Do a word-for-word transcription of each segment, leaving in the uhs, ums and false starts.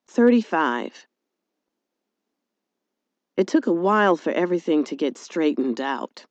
thirty-five. It took a while for everything to get straightened out.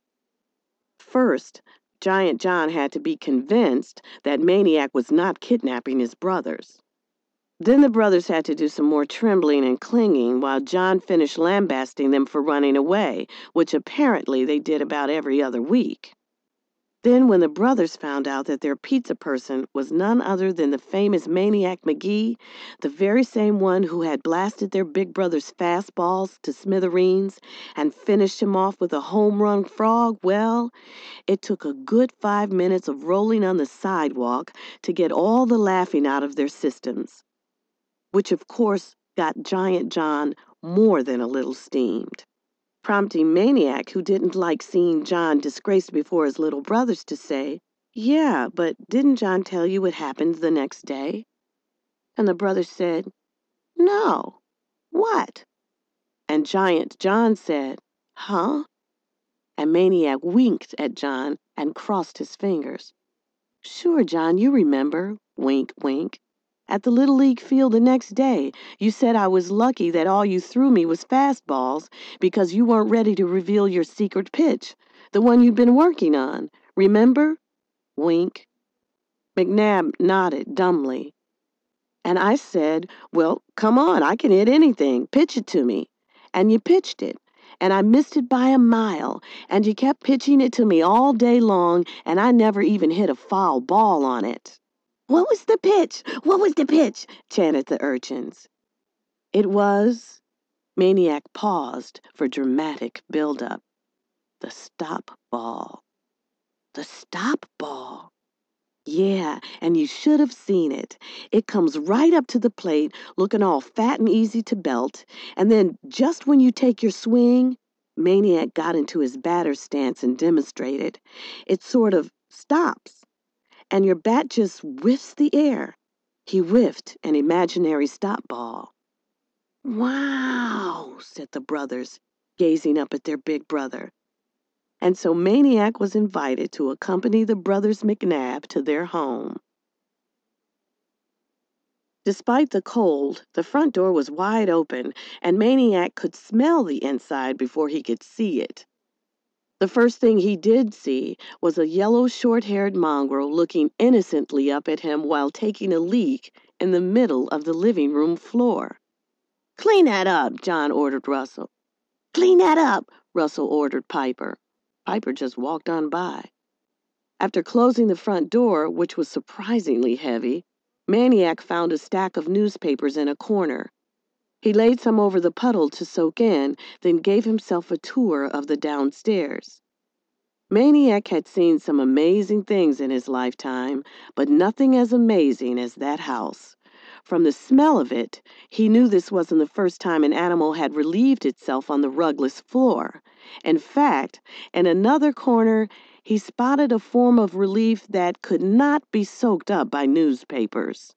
First, Giant John had to be convinced that Maniac was not kidnapping his brothers. Then the brothers had to do some more trembling and clinging while John finished lambasting them for running away, which apparently they did about every other week. Then, when the brothers found out that their pizza person was none other than the famous Maniac McGee, the very same one who had blasted their big brother's fastballs to smithereens and finished him off with a home run frog, well, it took a good five minutes of rolling on the sidewalk to get all the laughing out of their systems, which of course got Giant John more than a little steamed, prompting Maniac, who didn't like seeing John disgraced before his little brothers, to say, "Yeah, but didn't John tell you what happened the next day?" And the brothers said, "No. What?" And Giant John said, "Huh?" And Maniac winked at John and crossed his fingers. "Sure, John, you remember," wink, wink. "At the Little League field the next day, you said I was lucky that all you threw me was fastballs because you weren't ready to reveal your secret pitch, the one you'd been working on. Remember?" Wink. McNabb nodded dumbly. "And I said, well, come on, I can hit anything. Pitch it to me. And you pitched it. And I missed it by a mile. And you kept pitching it to me all day long, and I never even hit a foul ball on it." "What was the pitch? What was the pitch?" chanted the urchins. It was... Maniac paused for dramatic build-up. The stop ball. The stop ball. Yeah, and you should have seen it. It comes right up to the plate, looking all fat and easy to belt, and then just when you take your swing, Maniac got into his batter stance and demonstrated. It sort of stops, and your bat just whiffs the air. He whiffed an imaginary stop ball. "Wow," said the brothers, gazing up at their big brother. And so Maniac was invited to accompany the brothers McNabb to their home. Despite the cold, the front door was wide open, and Maniac could smell the inside before he could see it. The first thing he did see was a yellow short-haired mongrel looking innocently up at him while taking a leak in the middle of the living room floor. "Clean that up," John ordered Russell. "Clean that up," Russell ordered Piper. Piper just walked on by. After closing the front door, which was surprisingly heavy, Maniac found a stack of newspapers in a corner. He laid some over the puddle to soak in, then gave himself a tour of the downstairs. Maniac had seen some amazing things in his lifetime, but nothing as amazing as that house. From the smell of it, he knew this wasn't the first time an animal had relieved itself on the rugless floor. In fact, in another corner, he spotted a form of relief that could not be soaked up by newspapers.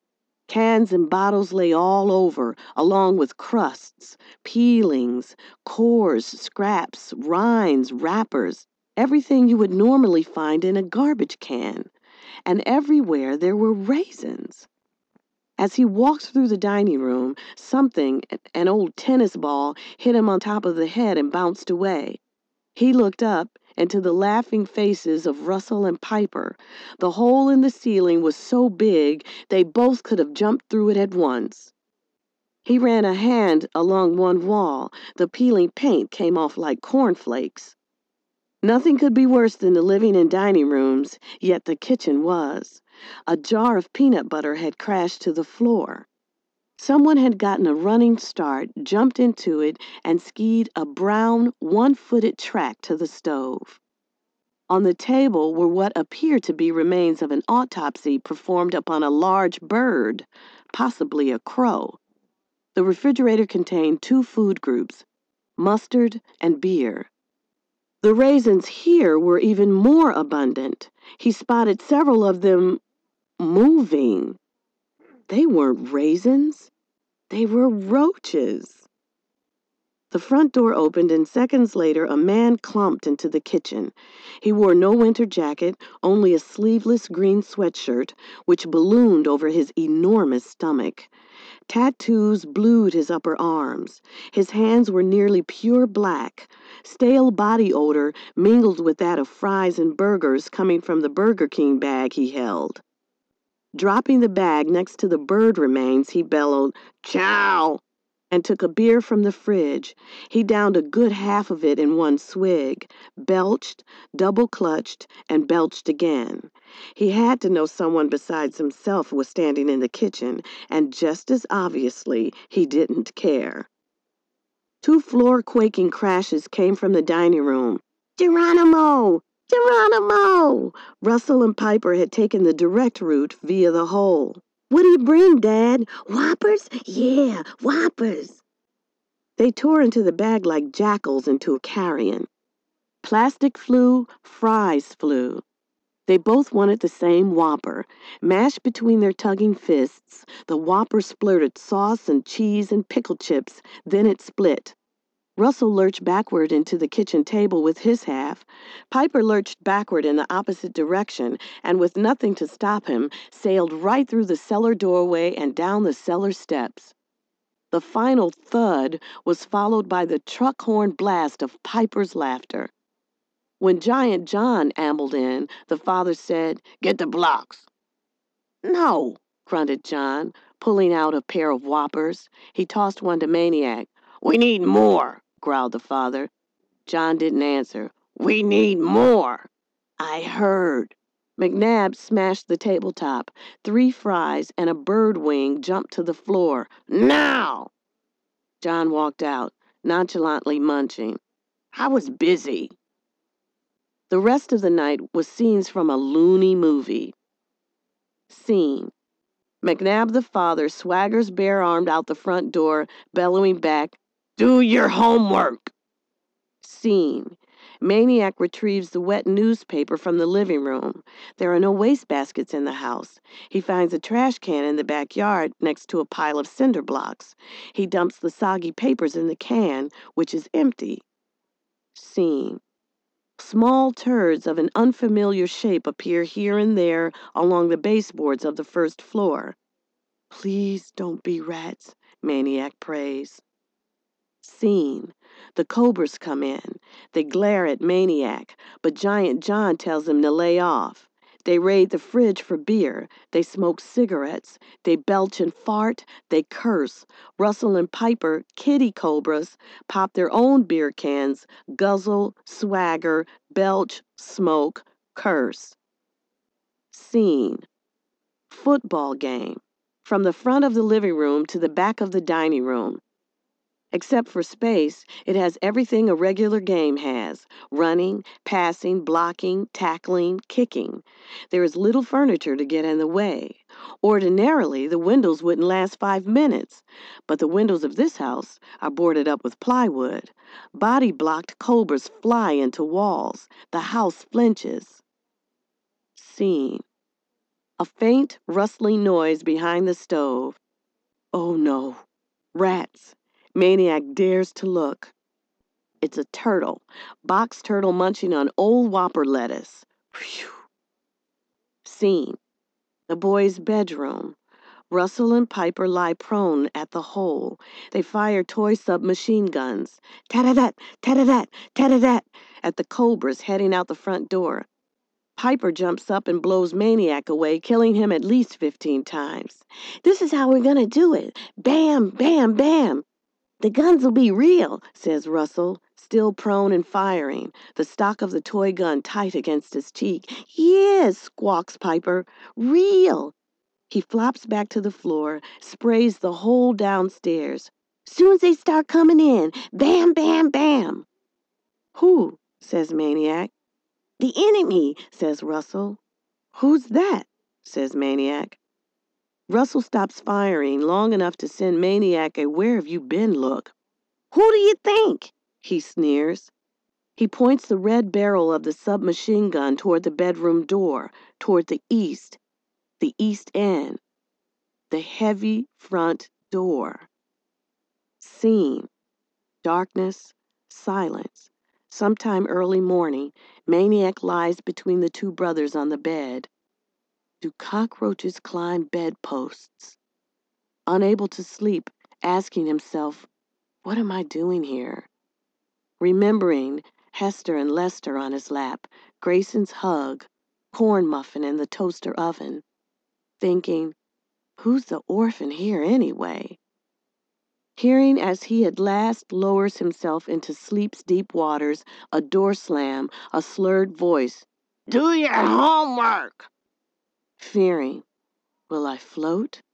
Cans and bottles lay all over, along with crusts, peelings, cores, scraps, rinds, wrappers, everything you would normally find in a garbage can. And everywhere there were raisins. As he walked through the dining room, something, an old tennis ball, hit him on top of the head and bounced away. He looked up into the laughing faces of Russell and Piper. The hole in the ceiling was so big they both could have jumped through it at once. He ran a hand along one wall. The peeling paint came off like cornflakes. Nothing could be worse than the living and dining rooms, yet the kitchen was. A jar of peanut butter had crashed to the floor. Someone had gotten a running start, jumped into it, and skied a brown, one-footed track to the stove. On the table were what appeared to be remains of an autopsy performed upon a large bird, possibly a crow. The refrigerator contained two food groups, mustard and beer. The raisins here were even more abundant. He spotted several of them moving. They weren't raisins. They were roaches. The front door opened, and seconds later, a man clumped into the kitchen. He wore no winter jacket, only a sleeveless green sweatshirt, which ballooned over his enormous stomach. Tattoos blued his upper arms. His hands were nearly pure black. Stale body odor mingled with that of fries and burgers coming from the Burger King bag he held. Dropping the bag next to the bird remains, he bellowed, "Chow!" and took a beer from the fridge. He downed a good half of it in one swig, belched, double-clutched, and belched again. He had to know someone besides himself was standing in the kitchen, and just as obviously, he didn't care. Two floor-quaking crashes came from the dining room. "Geronimo! Geronimo!" Russell and Piper had taken the direct route via the hole. "What do you bring, Dad? Whoppers? Yeah, whoppers!" They tore into the bag like jackals into a carrion. Plastic flew, fries flew. They both wanted the same Whopper. Mashed between their tugging fists, the Whopper splurted sauce and cheese and pickle chips, then it split. Russell lurched backward into the kitchen table with his half. Piper lurched backward in the opposite direction, and with nothing to stop him, sailed right through the cellar doorway and down the cellar steps. The final thud was followed by the truck horn blast of Piper's laughter. When Giant John ambled in, the father said, "Get the blocks." "No," grunted John, pulling out a pair of Whoppers. He tossed one to Maniac. "We need more," growled the father. John didn't answer. "We need more." "I heard." McNabb smashed the tabletop. Three fries and a bird wing jumped to the floor. "Now!" John walked out, nonchalantly munching. "I was busy." The rest of the night was scenes from a loony movie. Scene. McNabb the father swaggers bare-armed out the front door, bellowing back, "Do your homework!" Scene. Maniac retrieves the wet newspaper from the living room. There are no wastebaskets in the house. He finds a trash can in the backyard next to a pile of cinder blocks. He dumps the soggy papers in the can, which is empty. Scene. Small turds of an unfamiliar shape appear here and there along the baseboards of the first floor. "Please don't be rats," Maniac prays. Scene. The Cobras come in. They glare at Maniac, but Giant John tells them to lay off. They raid the fridge for beer. They smoke cigarettes. They belch and fart. They curse. Russell and Piper, kitty cobras, pop their own beer cans, guzzle, swagger, belch, smoke, curse. Scene. Football game. From the front of the living room to the back of the dining room. Except for space, it has everything a regular game has: running, passing, blocking, tackling, kicking. There is little furniture to get in the way. Ordinarily, the windows wouldn't last five minutes, but the windows of this house are boarded up with plywood. Body-blocked cobras fly into walls. The house flinches. Scene. A faint, rustling noise behind the stove. Oh no, rats. Maniac dares to look. It's a turtle, box turtle munching on old Whopper lettuce. Phew. Scene. The boys' bedroom. Russell and Piper lie prone at the hole. They fire toy submachine guns. Tat-a-tat, tat-a-tat, tat-a-tat at the cobras heading out the front door. Piper jumps up and blows Maniac away, killing him at least fifteen times. "This is how we're gonna do it. Bam, bam, bam." "The guns will be real," says Russell, still prone and firing, the stock of the toy gun tight against his cheek. "Yes," squawks Piper, "real." He flops back to the floor, sprays the whole downstairs. "Soon as they start coming in, bam, bam, bam." "Who?" says Maniac. "The enemy," says Russell. "Who's that?" says Maniac. Russell stops firing long enough to send Maniac a where-have-you-been look. "Who do you think?" he sneers. He points the red barrel of the submachine gun toward the bedroom door, toward the east, the east end, the heavy front door. Scene. Darkness, silence. Sometime early morning, Maniac lies between the two brothers on the bed. Do cockroaches climb bedposts? Unable to sleep, asking himself, what am I doing here? Remembering Hester and Lester on his lap, Grayson's hug, corn muffin in the toaster oven. Thinking, who's the orphan here anyway? Hearing as he at last lowers himself into sleep's deep waters, a door slam, a slurred voice. Do your homework! Fearing, will I float?